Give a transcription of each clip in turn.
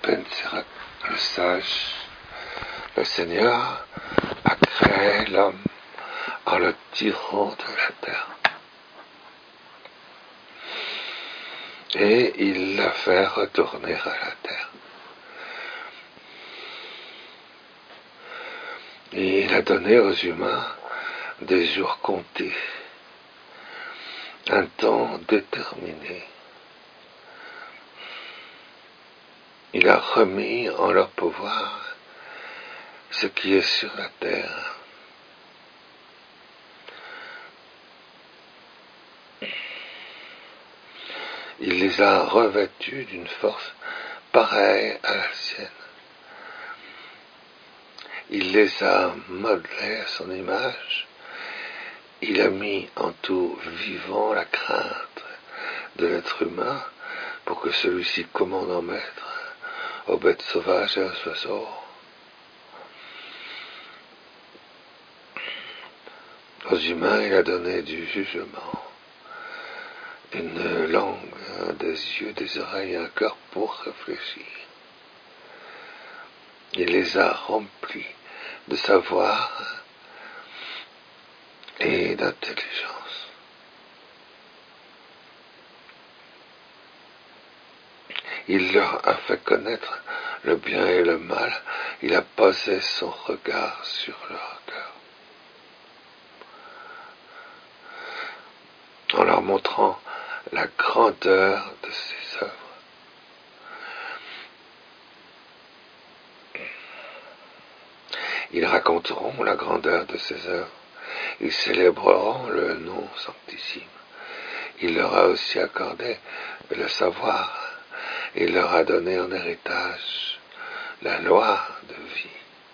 peine le sage, le Seigneur a créé l'homme en le tirant de la terre. Et il l'a fait retourner à la terre. Et il a donné aux humains des jours comptés, un temps déterminé. Il a remis en leur pouvoir ce qui est sur la terre. Il les a revêtus d'une force pareille à la sienne. Il les a modelés à son image. Il a mis en tout vivant la crainte de l'être humain pour que celui-ci commande en maître aux bêtes sauvages et aux oiseaux. Aux humains, il a donné du jugement, une langue, des yeux, des oreilles, un cœur pour réfléchir. Il les a remplis de savoir et d'intelligence. Il leur a fait connaître le bien et le mal. Il a posé son regard sur leur cœur, en leur montrant la grandeur de ses œuvres. Ils raconteront la grandeur de ses œuvres. Ils célébreront le nom sanctissime. Il leur a aussi accordé le savoir. Il leur a donné en héritage la loi de vie,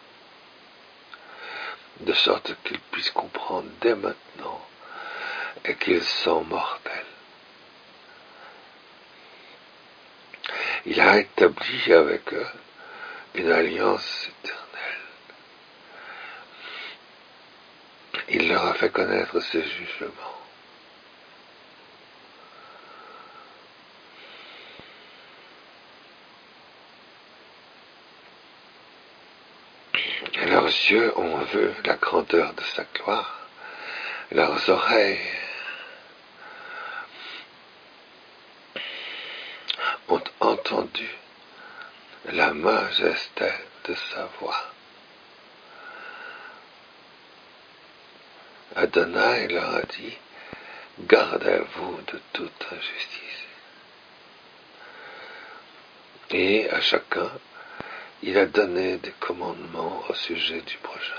de sorte qu'ils puissent comprendre dès maintenant et qu'ils sont mortels. Il a établi avec eux une alliance éternelle. Il leur a fait connaître ses jugements. Et leurs yeux ont vu la grandeur de sa gloire. Leurs oreilles ont entendu la majesté de sa voix. Adonai leur a dit, gardez-vous de toute injustice. Et à chacun, il a donné des commandements au sujet du prochain.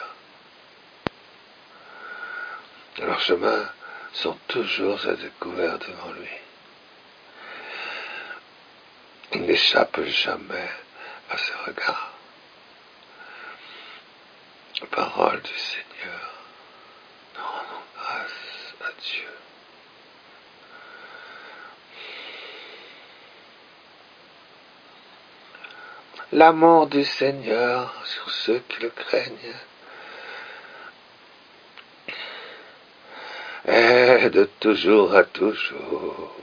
Leurs chemins sont toujours à découvert devant lui. Il n'échappe jamais à ses regards. Parole du Seigneur. Nous rendons grâce à Dieu. L'amour du Seigneur sur ceux qui le craignent est de toujours à toujours.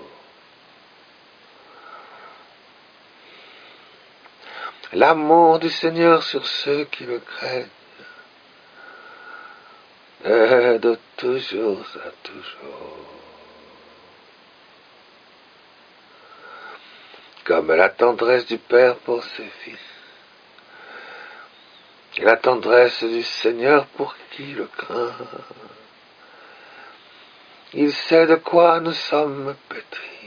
L'amour du Seigneur sur ceux qui le craignent est de toujours à toujours. Comme la tendresse du Père pour ses fils, et la tendresse du Seigneur pour qui le craint. Il sait de quoi nous sommes pétris.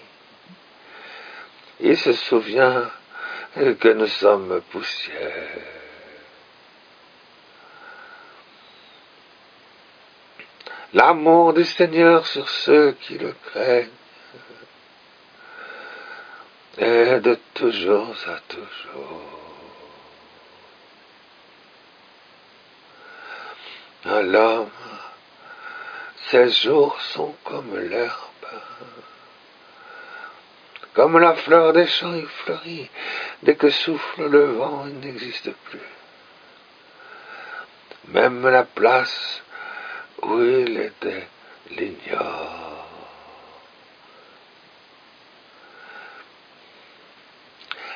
Il se souvient que nous sommes poussière. L'amour du Seigneur sur ceux qui le craignent est de toujours à toujours. À l'homme, ses jours sont comme l'herbe, comme la fleur des champs, il fleurit. Dès que souffle le vent, il n'existe plus. Même la place où il était l'ignore.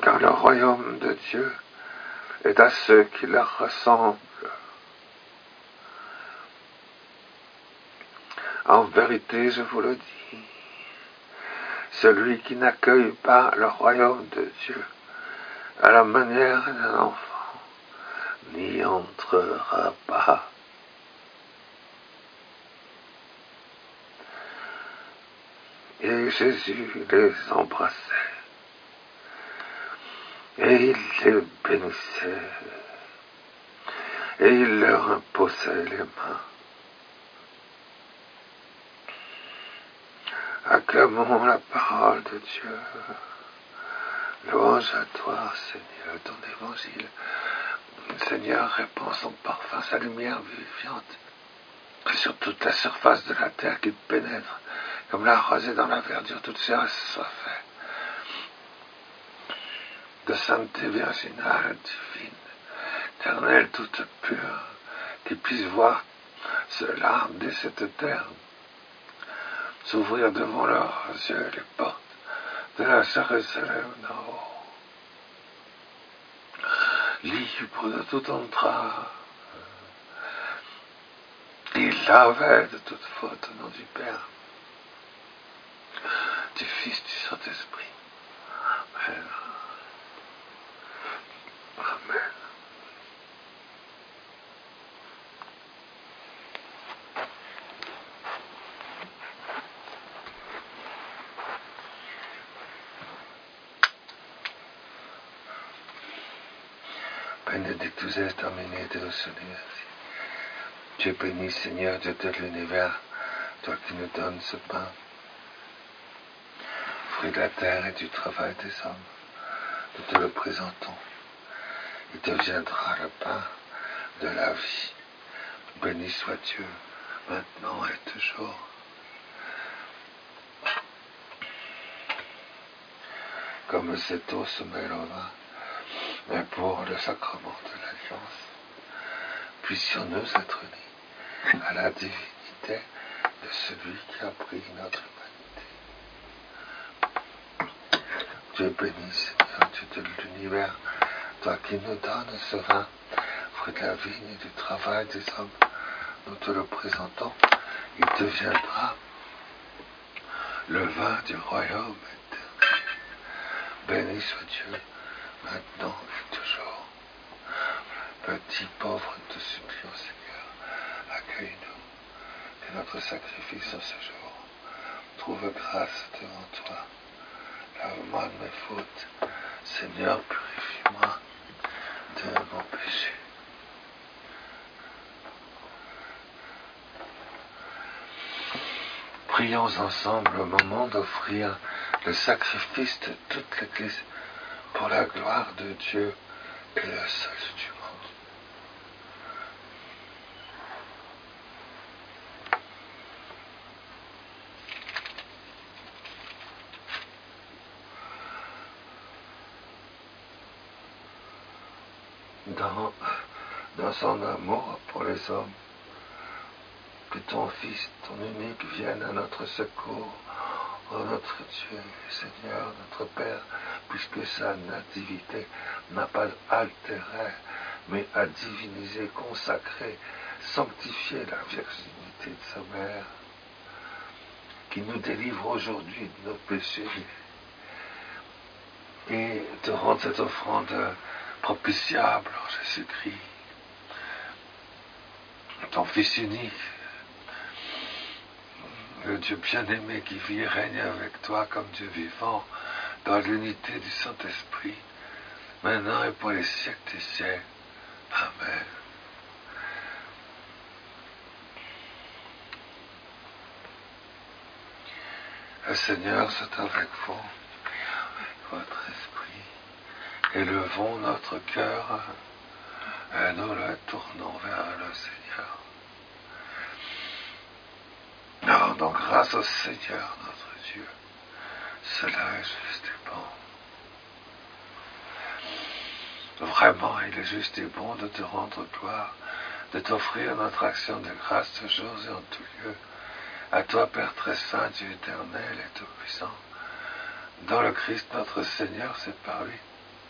car le royaume de Dieu est à ceux qui leur ressemblent. En vérité, je vous le dis, celui qui n'accueille pas le royaume de Dieu à la manière d'un enfant n'y entrera pas. Et Jésus les embrassait, et il les bénissait, et il leur imposait les mains. Acclamons la parole de Dieu. Louange à toi, Seigneur, ton évangile. Seigneur, répand son parfum, sa lumière vivifiante sur toute la surface de la terre qui pénètre, comme la rosée dans la verdure, toute chair soit faite. De sainteté virginale, divine, éternelle, toute pure, qui puisse voir cela dès cette terre, s'ouvrir devant leurs yeux les portes de la Jérusalem d'en haut, libre de toute entrave, et lavé de toute faute au nom du Père, du Fils, du Saint-Esprit. Amen. Amen. Benedictus est Domine Deus Universi. Dieu béni, Seigneur, Dieu de l'univers, toi qui nous donnes ce pain, fruit de la terre et du travail des hommes, nous te le présentons. Il deviendra le pain de la vie. Béni soit Dieu, maintenant et toujours. Comme cette eau se mêle au vin, mais pour le sacrement de l'Alliance, puissions-nous être unis à la divinité de celui qui a pris notre humanité. Dieu béni, Seigneur, Dieu de l'univers, toi qui nous donnes ce vin, fruit de la vigne et du travail des hommes, nous te le présentons, il deviendra le vin du royaume éternel. Béni soit Dieu, maintenant et toujours. Petit pauvre, nous te supplions, Seigneur, accueille-nous, que notre sacrifice en ce jour trouve grâce devant toi. Lave-moi de mes fautes, Seigneur, purifie-moi de mon péché. Prions ensemble au moment d'offrir le sacrifice de toute l'Église pour la gloire de Dieu et le salut du monde. Dans son amour pour les hommes, que ton Fils, ton unique, vienne à notre secours, ô notre Dieu, Seigneur, notre Père, puisque sa nativité n'a pas altéré, mais a divinisé, consacré, sanctifié la virginité de sa mère, qui nous délivre aujourd'hui de nos péchés, et te rendre cette offrande propitiable en Jésus-Christ, ton Fils unique, le Dieu bien-aimé qui vit et règne avec toi comme Dieu vivant, dans l'unité du Saint-Esprit, maintenant et pour les siècles des siècles. Amen. Le Seigneur soit avec vous, avec votre esprit. Élevons notre cœur et nous le tournons vers le Seigneur. Rendons grâce au Seigneur notre Dieu. Cela est juste et bon. Vraiment, il est juste et bon de te rendre gloire, de t'offrir notre action de grâce toujours et en tout lieu. À toi, Père très saint, Dieu éternel et tout-puissant, dans le Christ notre Seigneur, c'est par lui,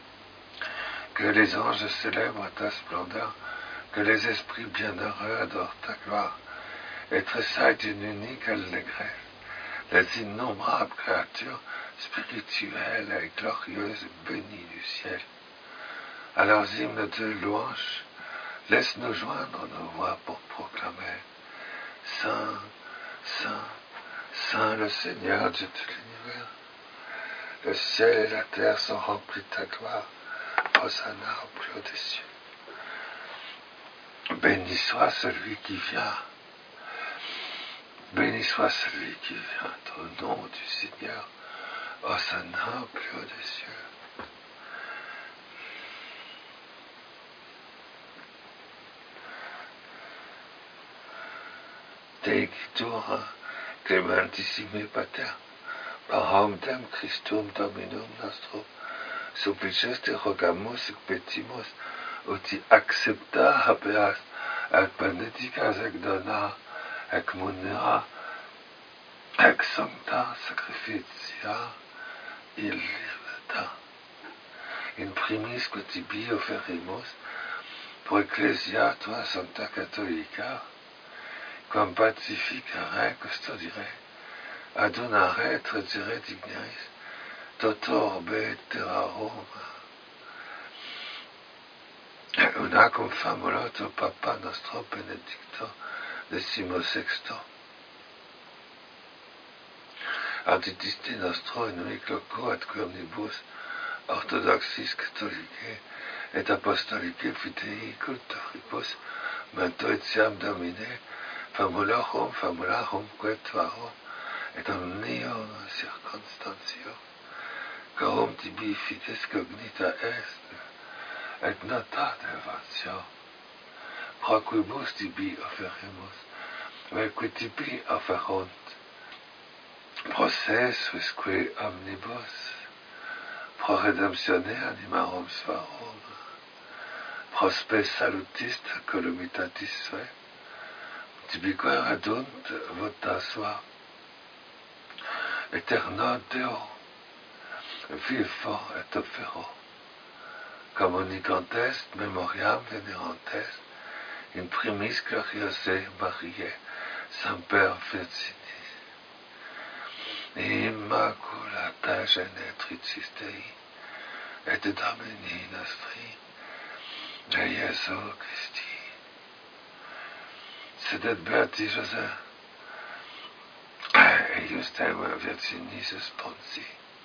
Que les anges célèbrent ta splendeur, que les esprits bienheureux adorent ta gloire, et tressaillent d'une unique allégresse les innombrables créatures spirituelles et glorieuses bénies du ciel. À leurs hymnes de louange, laisse-nous joindre nos voix pour proclamer Saint, Saint, Saint le Seigneur Dieu de l'univers. Le ciel et la terre sont remplis de ta gloire. Hosanna au plus haut des cieux. Béni soit celui qui vient. Béni soit celui qui vient au nom du Seigneur. Hosanna au plus haut des cieux. Deigitur clementissime pater, paramdem Christum Dominum nostrum, supplices te rogamus et petimus, uti accepta habeas, et benedicas ec dona, ec munera, ec sancta sacrificia illimita. In primis que tibi offerimus, pro ecclesia tua sancta catholica, quam pacificare custodire, adonare tradire digneris, toto orbe terrarum, unacum famuloto Papa nostro Benedicto XVI. Auditiste nostro in unic loco et omnibus orthodoxis catholicae et apostolicae fidei cultoribus mento etiam Domine famularum quetuarum et omnio circumstantio quorum tibi fides cognita est et nota devotion pro quibus tibi offeremus velque tibi offerunt pro se suisque omnibus pro redemptione animarum suarum pro spe salutis columitatis sue tibique redunt vota sua eterno Deo vivo et offero communicant est memoriam venerant est in primis gloriose Mariae semper virginis immaculata genetricis Dei et Domini nostri Iesu Christi. Sedet beati Joseph et Justem Virginis sponsi.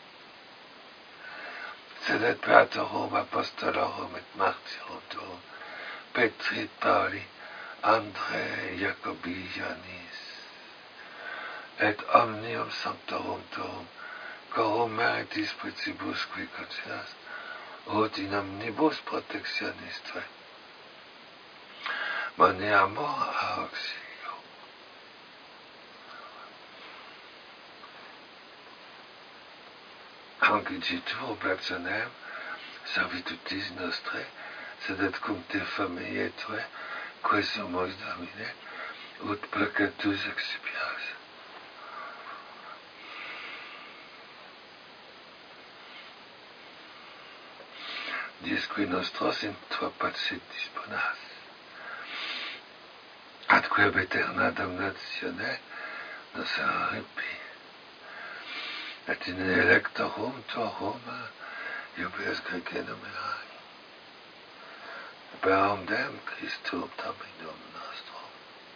Sedet beatorum apostolorum et martyrum tuum, Petri et Pauli, Andrei, Jacobi, Ioannis, et omnium sanctorum tuum, quorum meritis principus qui continuas, ut in omnibus protectionis tue. Moniamur a auxilio. Anciditur oblationem, servitutis nostre, sedet cum te familiae tue, que sumus Domine, ut peccatus expias. Disque nostros in tua pace disponas, atque eterna damnatione nos repi, et in electorum tuorum iubies Grece numerai, per omnem Christum Dominum nostrum.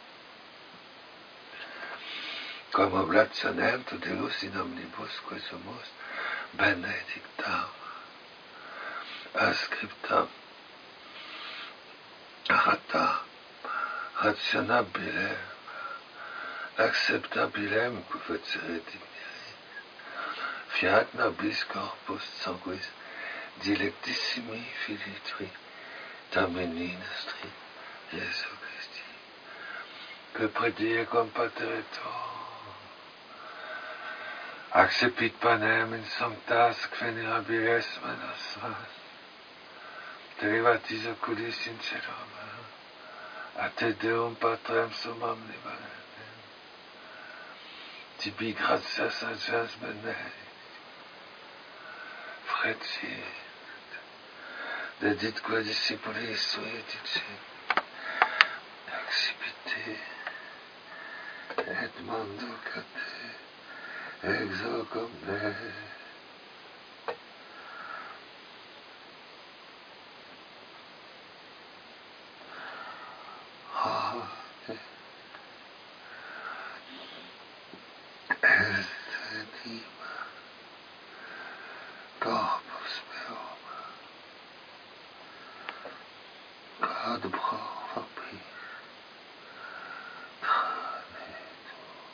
Cum oblationem tu Deus in omnibus que sumus benedictam, ascriptam, rata, rationabilem, acceptabilem cuvecere digneris, fiat nobis corpus sanguis dilectissimi filii tui, Domini nostri, Iesu Christi, que predie cum patere tuo, accepit panem in sanctas venerabilis manos suas, derivatis oculis in celum, a te Deum Patrem summum liberatem, tibi gratias agias benedicti, frecit, dedicque discipulis sui dicet, accipite, et manducate, exo omne. Corpus meum, God profapi, tranetur.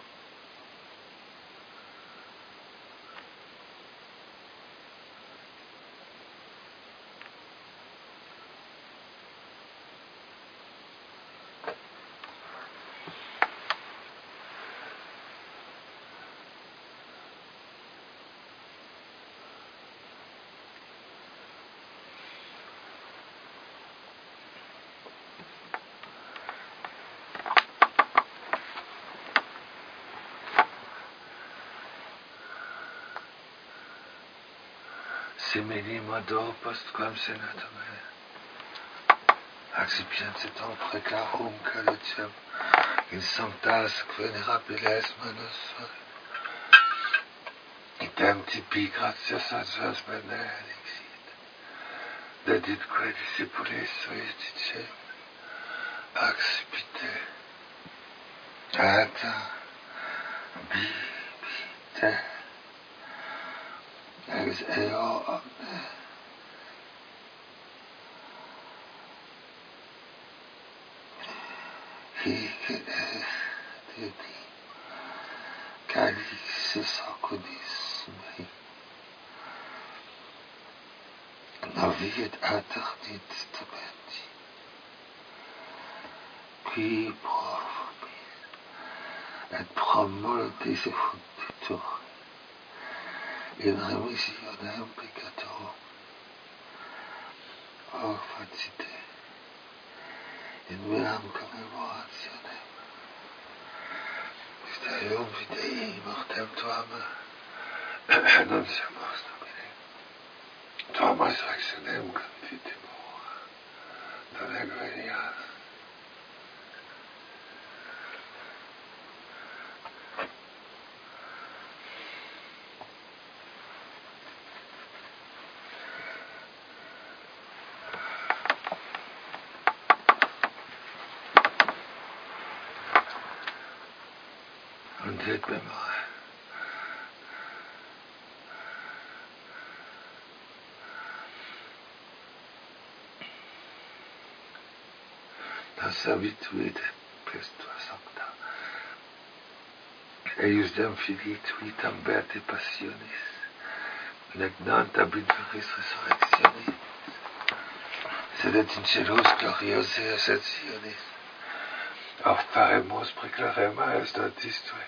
Simili modo postquam senatame, accipientiam preclarum caletiam, in sanctas venerabiles manus, idem tibi gratias advers benedixit, deditque discipulis suis dicet, accipite, et bibite, ex eo omne. Hic est dedi, calis sacudis mei, naviet aternit stabenti, qui profubis, et pro multis effunditur, in remissionem peccatorum, o facite, in meam commemorationem, Mysterium Fidei mortem tuam, annunciamus nomine, tuam resurrectionem confitemur, donec venias. Und et memore. Das servituit pestua sancta, eiusdem filit vitam beate passionis, nec non abit veris resurrectionis, sed et in celos gloriose ascensionis, offaremus preclarema est notistue,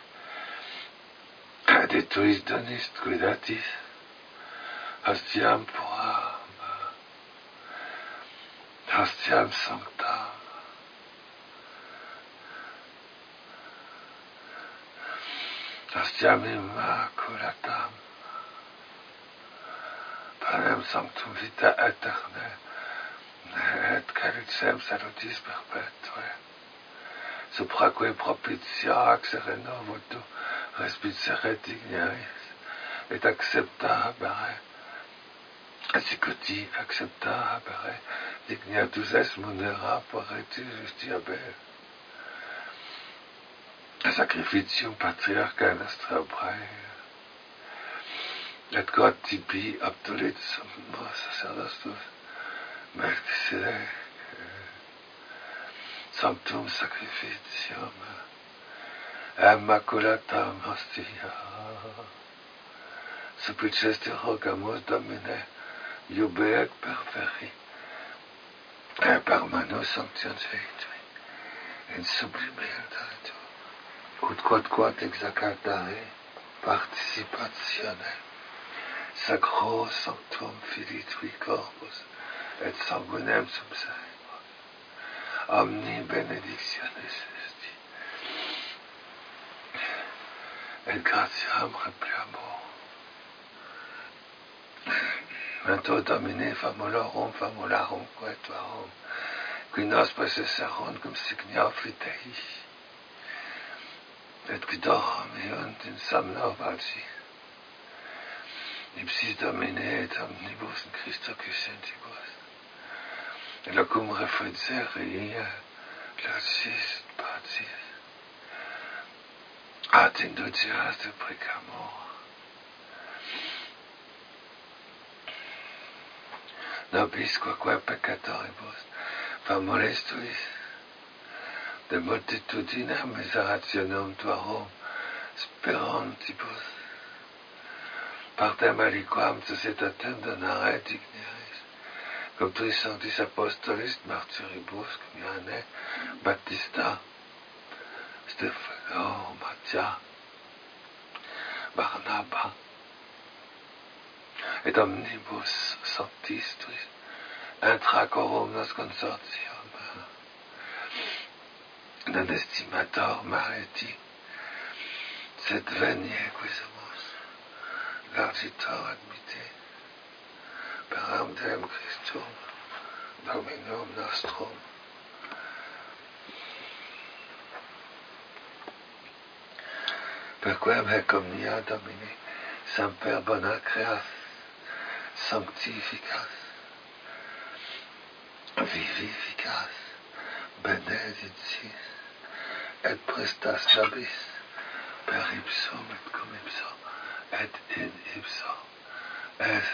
de tuis donis cuidatis, hostiam puram, hostiam sanctam, hostiam immaculatam, panem sanctum vita aeternae, et calicem salutis perpetuae, supraque propitia sereno votu respicere dignaris, et accepta habere, sicuti accepta habere, dignatus es munera pareti justiaber, sacrificium patriarcae nostra prae, et God tibi absolit summos sacerdotus, Melchizedec, sanctum sacrificium, immaculatam hostia, supplices te rogamus Domine, iube et perferi, et per manu sanctificatui, in sublime altato, ut quod exaltare participatione, sacro sanctum Filii tui corpus, et sanguinem subservos, omni benedictionis esti, et gratiam repliamur. Mento domine famolarum quetuarum, qui nos possessarum cum signia fitei, et qui dormiunt in somno valsi. Ipsis domine et omnibus in Christo cusentibus, et locum refrigeria, locis patis, ad inducias de precamor. Nobis quoque peccatoribus, famoris tuis, de multitudine miserationum tuarum, sperantibus, partem aliquam societatem donare digneris, cum tuis sanctis apostolis martyribus, cum Ioanne, Baptista, Stefano, Matthias, Barnaba, et omnibus sanctis tuis, intra corum nos consortium, non estimator mariti, sed venie quisemus, largitor admite, per Deum Christum, Dominum nostrum. Perquem hec omnia Domini, semper bona creas, sanctificas, vivificas, benedictis, et prestas nobis, per ipsum et cum ipso, et in ipso, et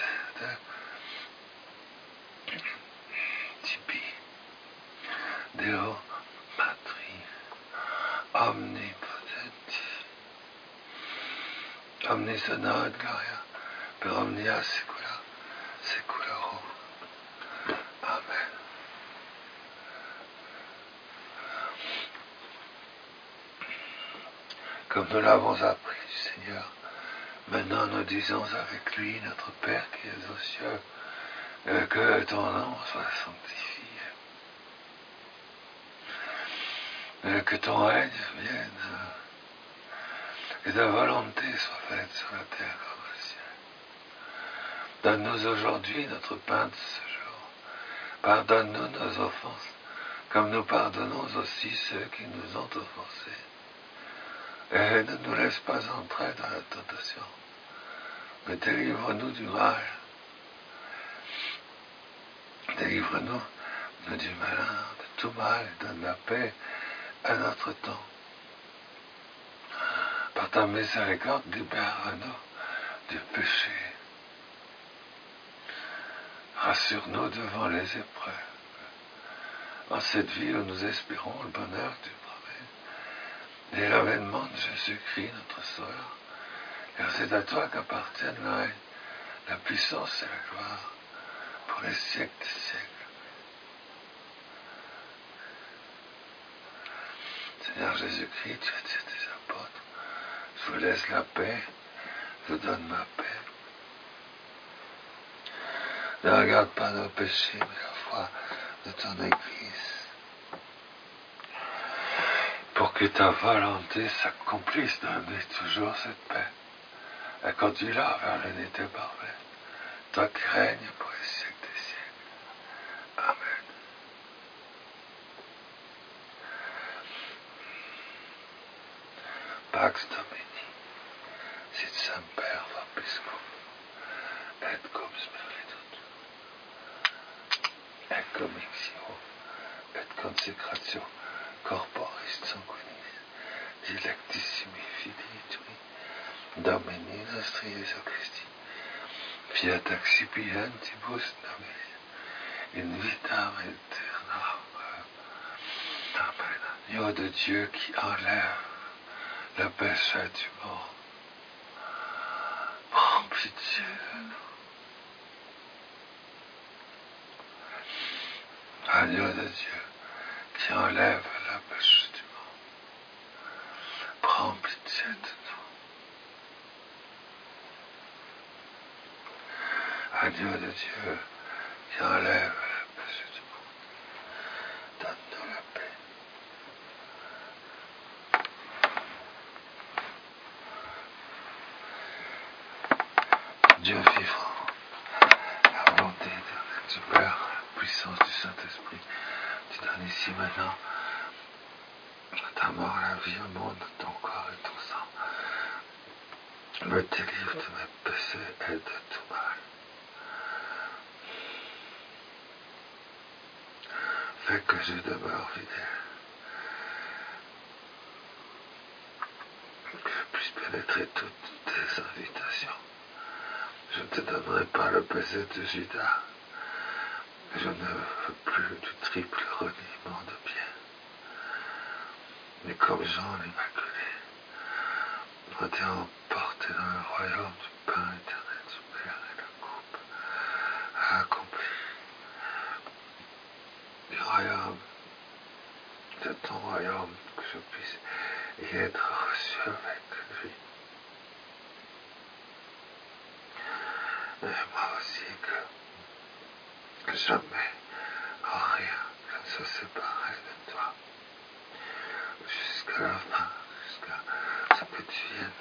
tibi, Deo Matri, omnipotenti, omnis honor et gloria, per omnia saecula saeculorum. Amen. Comme nous l'avons appris du Seigneur, maintenant nous disons avec lui, notre Père qui es aux cieux, que ton nom soit sanctifié, que ton règne vienne, et ta volonté soit faite sur la terre comme au ciel. Donne-nous aujourd'hui notre pain de ce jour. Pardonne-nous nos offenses, comme nous pardonnons aussi ceux qui nous ont offensés. Et ne nous laisse pas entrer dans la tentation, mais délivre-nous du mal. Délivre-nous du malin, de tout mal, et donne la paix à notre temps. Par ta miséricorde, libère-nous du péché. Rassure-nous devant les épreuves. En cette vie où nous espérons le bonheur du progrès et l'avènement de Jésus-Christ, notre Sauveur, car c'est à toi qu'appartiennent le règne, la puissance et la gloire pour les siècles des siècles. Seigneur Jésus-Christ, tu as dit à tes apôtres, je vous laisse la paix, je vous donne ma paix. Ne regarde pas nos péchés, mais la foi de ton Église, pour que ta volonté s'accomplisse. Donne-lui toujours cette paix, et conduis-la vers l'unité parfaite, toi qui règnes pour les siècles des siècles. Amen. Pax Domini, sit semper vobiscum, et cum spiritu, et commixio, et consecratio corporis sanguinis, dilectissimi Filii Tui, Domini nostri Iesu Christi, fiat accipientibus nobis, in vitam aeternam. Amen. Agneau de Dieu qui enlève le péché du monde, prends pitié de nous. Agneau de Dieu qui enlève le péché du monde, prends pitié de nous. Agneau de Dieu qui enlève le péché du monde, donne-nous la paix. Dieu vivant, puissance du Saint-Esprit, tu donnes ici maintenant ta mort, la vie au monde de ton corps et ton sang. Me délivre de mes péchés et de tout mal. Fais que je demeure fidèle, que je puisse pénétrer toutes tes invitations. Je ne te donnerai pas le baiser de Judas. Je ne veux plus du triple reniement de bien. Mais comme Jean l'Immaculé, doit être emporté dans le royaume du pain éternel du Père et la coupe accomplie du royaume, de ton royaume, que je puisse y être reçu avec lui. Et moi aussi que jamais, en rien, je ne se séparerai de toi, jusqu'à la fin, jusqu'à ce que tu viennes.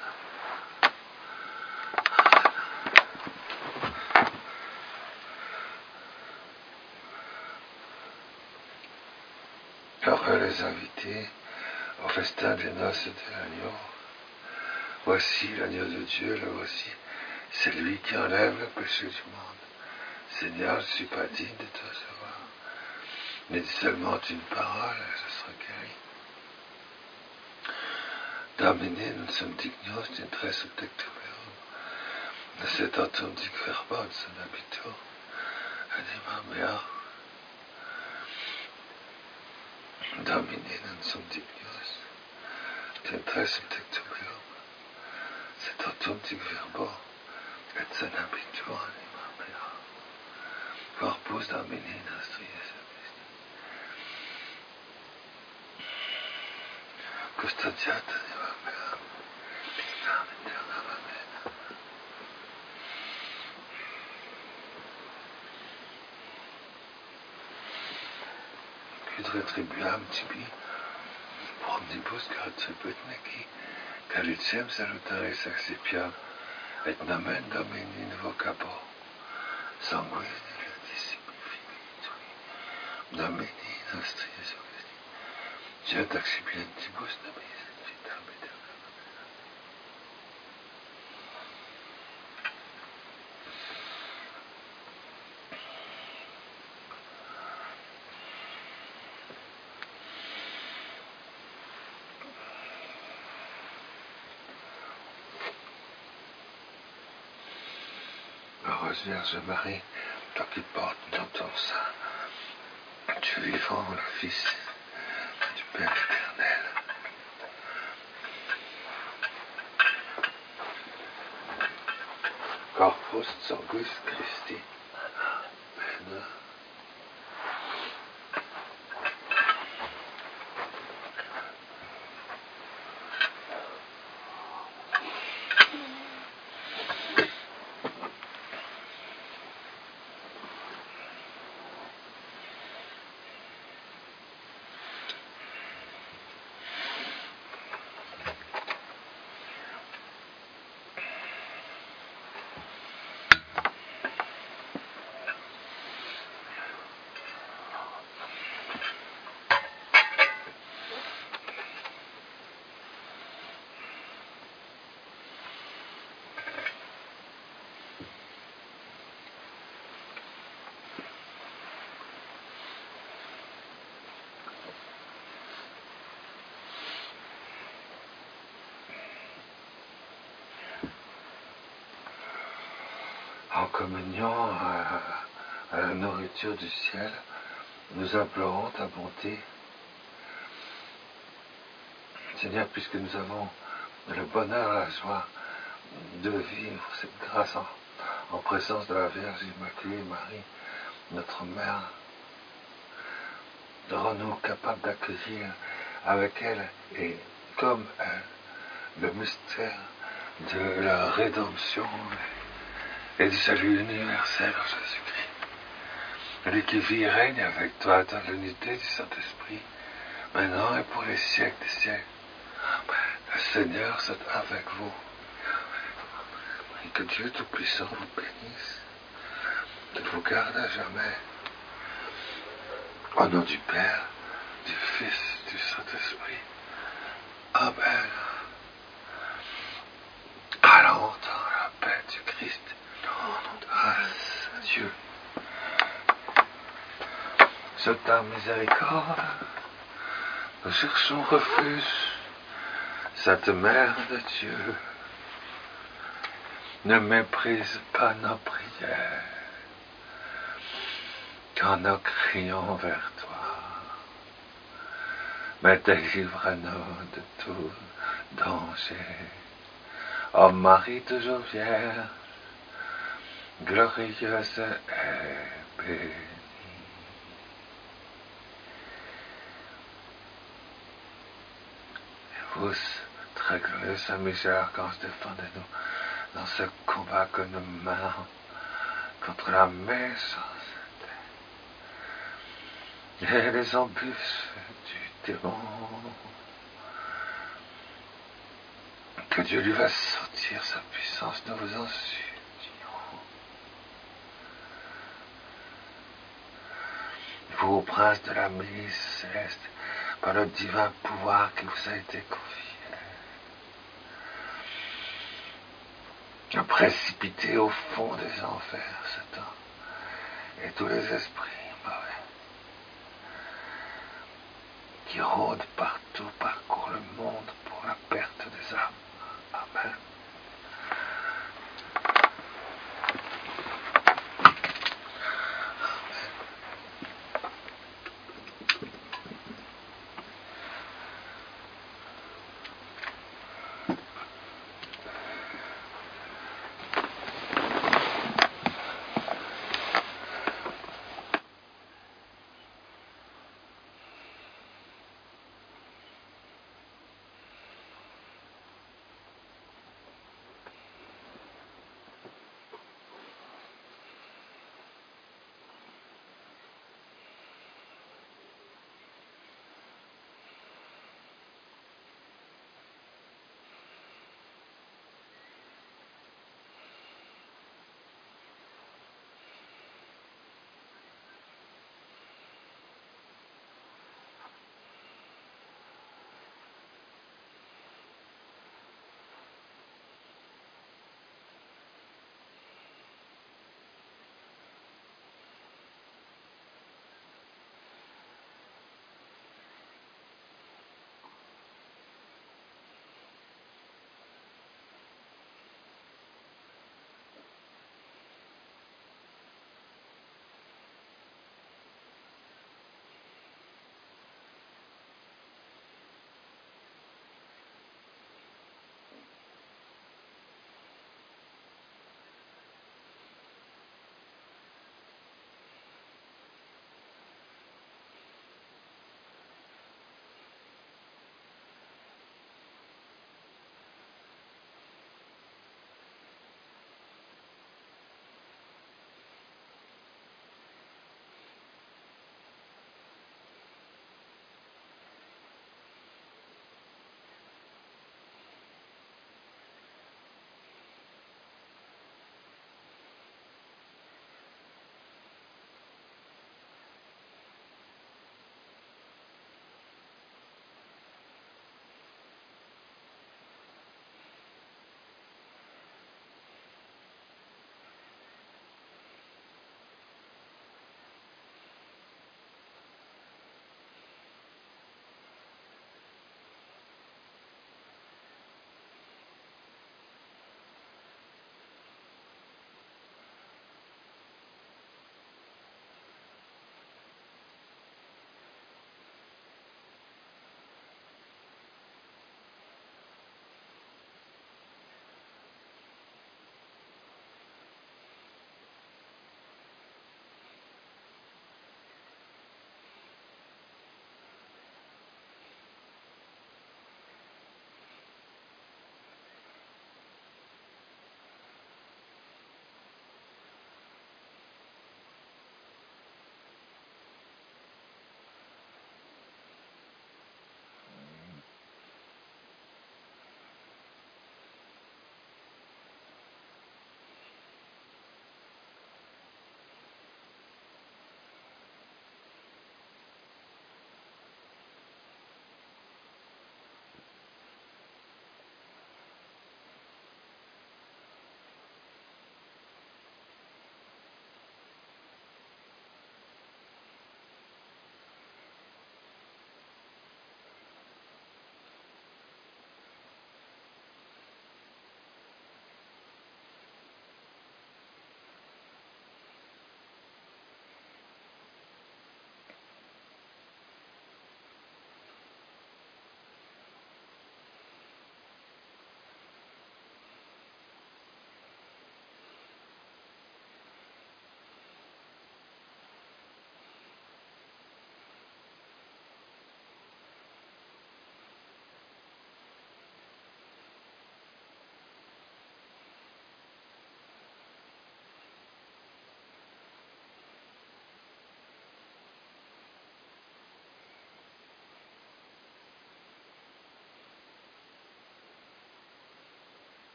Heureux les invités au festin des noces de l'agneau. Voici l'agneau de Dieu, le voici. C'est lui qui enlève le péché du monde. Seigneur, je ne suis pas digne de te recevoir, mais dis seulement une parole et je serai guéri. Domine, non sum dignos d'intre subtectum meum, ne sedatum dic verbo in habito, anima mea. Domine, non sum dignos d'intre subtectum meum, sedatum dic verbo et habito, anima mea. Corpus Domini nostri Iesu Christi. Custodiat anima mea, vitam aeternam. Amen. Quid retribuam tibi, omnibus retribut nequi, calicem salutare saxipiam, et nomen Domini invocabo, sanguine Filii Tui, Domini nostri Iesu Christi, Dieu accipientibus nobis et vitam aeternam. Heureuse Vierge Marie, toi qui portes dans ton sein Dieu vivant, le Fils du Père éternel. Corpus Sanguis Christi. Amen. En communion à la nourriture du ciel, nous implorons ta bonté. Seigneur, puisque nous avons le bonheur et la joie de vivre cette grâce en présence de la Vierge Immaculée Marie, notre Mère, rends-nous capables d'accueillir avec elle et comme elle le mystère de la rédemption et du salut universel en Jésus-Christ. Lui qui vit et règne avec toi dans l'unité du Saint-Esprit, maintenant et pour les siècles des siècles. Amen. Le Seigneur soit avec vous. Et que Dieu Tout-Puissant vous bénisse, qu'il vous garde à jamais. Au nom du Père, du Fils, du Saint-Esprit. Amen. Allons dans la paix du Christ. Grâce à Dieu. Sous ta miséricorde, nous cherchons refuge. Sainte Mère de Dieu, ne méprise pas nos prières quand nous crions vers toi. Mais délivre-nous de tout danger. Ô Marie toujours vierge, glorieuse et bénie. Et vous, très glorieux Saint-Michel Archange, défendez-nous dans ce combat que nous menons contre la méchanceté et les embûches du démon. Que Dieu lui va sortir sa puissance, nous vous en supplions. Vous, prince de la milice céleste, par le divin pouvoir qui vous a été confié, précipitez au fond des enfers Satan et tous les esprits mauvais qui rôdent partout, parcourent le monde pour la perte des âmes. Amen.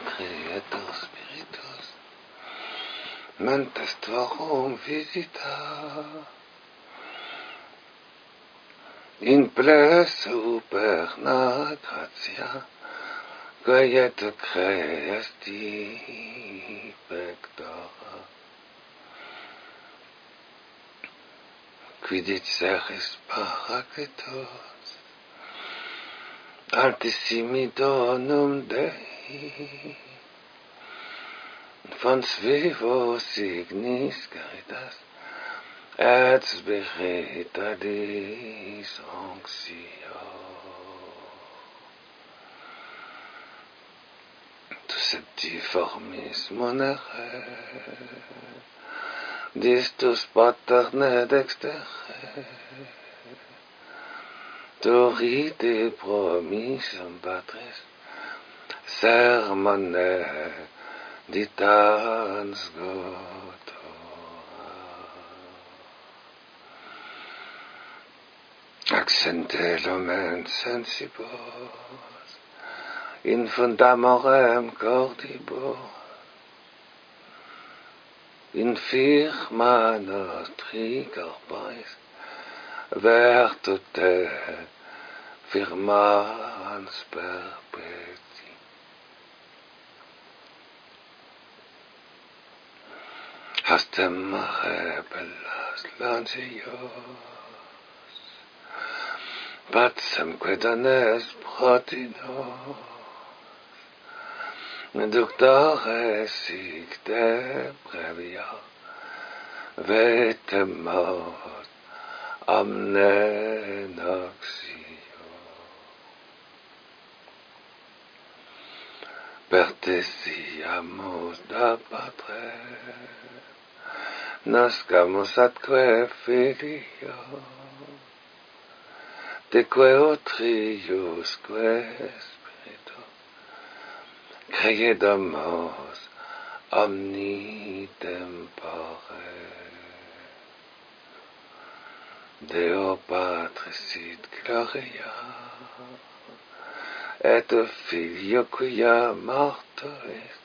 Creator Spiritus, mentes tuorum visita, in ple superna gratia, quaet creasti pectora, quidit seris paracletos, altissimi donum Dei, fons vivo signis caritas, et spiritualis onxio. Tu septiformis monere, distus paterne dextere, dorite promisum patris, sermone ditans gotora. Accente lumen sensibus, in fundamorem cordibus, in firma nostri corporis, vertute firmans perpeti. Hastem rebellas lancios, patsem quedanes protinos, ductores sic de previa, vetemos omne noxio. Pertesiamus da Patre, nascamus atque filio, deque triusque spiritu, creedamus omni tempore. Deo Patris sit gloria, et Filio quia mortuis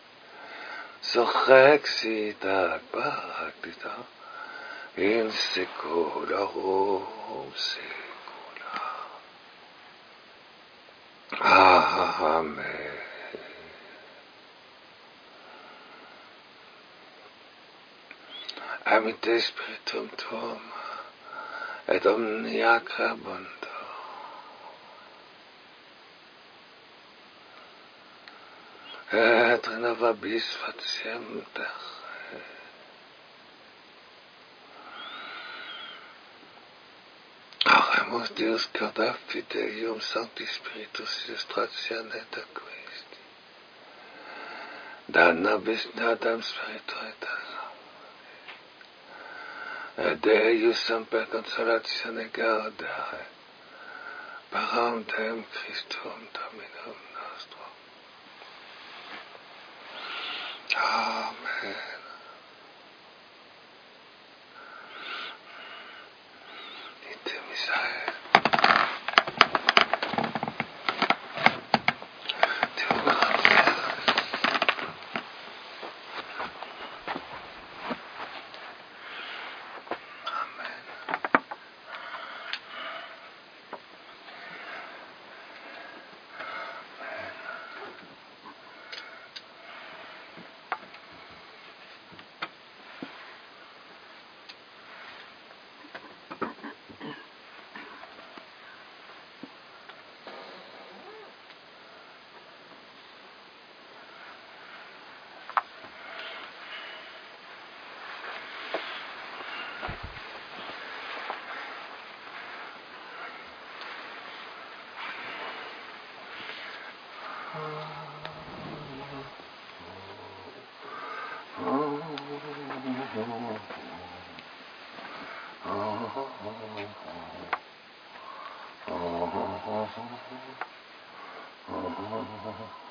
surrexit ad Paraclita in saeculorum saecula. Amen. Amite Spiritum Tuum, et omnia crebundo, et renovabis faciem terrae. Oremus Deus cauda fidelium Sancti Spiritus illustratione de Christi. Da nobis nadam spiritu et Deus semper consolatione gaudere, per Deum Christum Dominum nostrum. Amen. Ite misae. Deo gratias. Amen. Oh